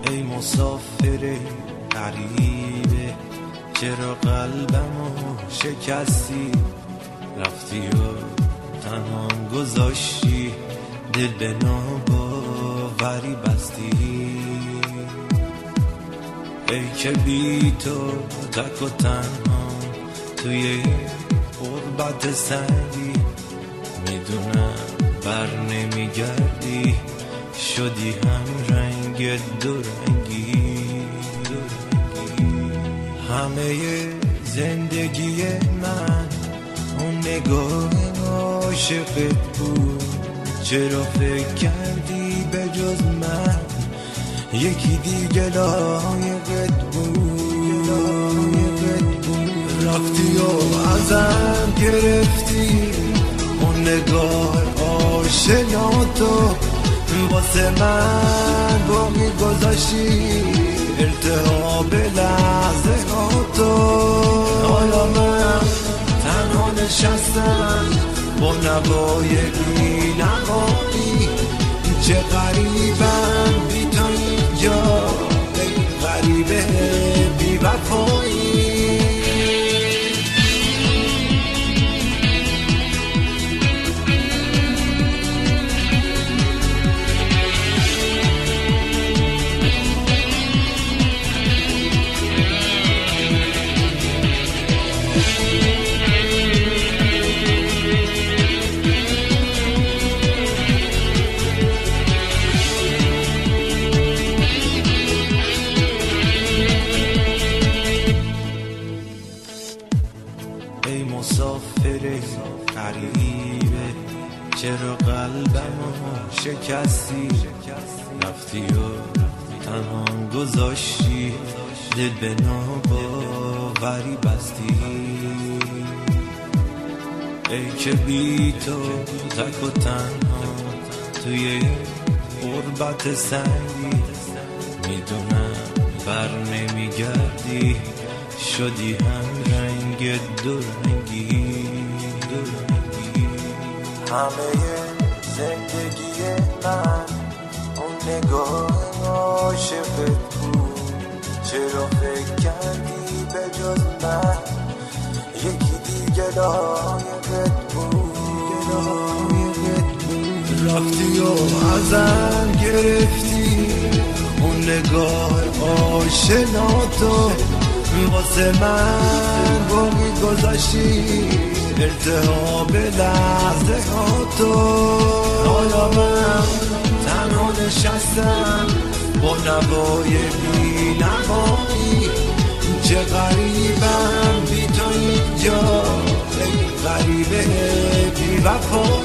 ای مسافر غریبه، چرا قلبمو شکستی؟ رفتی و تنهام گذاشتی، دل به ناباوری بستی. ای که بی تو تک و تنها توی غربت سنگی، میدونم بر نمیگردی، شدی هم رنگ دورنگی. همه زندگی من اون نگاه عاشقت بود، چرا فکر کردی به جز من یکی دیگه لایقت بود؟ رفتی و ازم گرفتی اون نگاه آشناتو، واسه من باقی گذاشتی التهاب لحظه هاتو. حالا من تنها نشستم با نوای بی نهایی، چه غریبم بی تو اینجا، ای غریبه بی وفایی. ای مسافر غریبه، چرا قلبمو شکستی؟ رفتی و تنهام گذاشتی، دل به ناباوری بستی. ای که بی تو تک و تنها توی غربت سنگی، میدونم بر نمیگردی، شدی هم رنگ دورنگی. همه زندگی من اون نگاه عاشقت بود، چرا فکر کردی به جز من یکی دیگه لایقت بود؟ رفتی و ازم گرفتی اون نگاه آشناتو، واسه من باقی گذاشتی التهاب لحظه هاتو. حالا من تنها نشستم با نوای بی نهایی، چه غریبم بی تو اینجا، ای غریبه بی وفایی.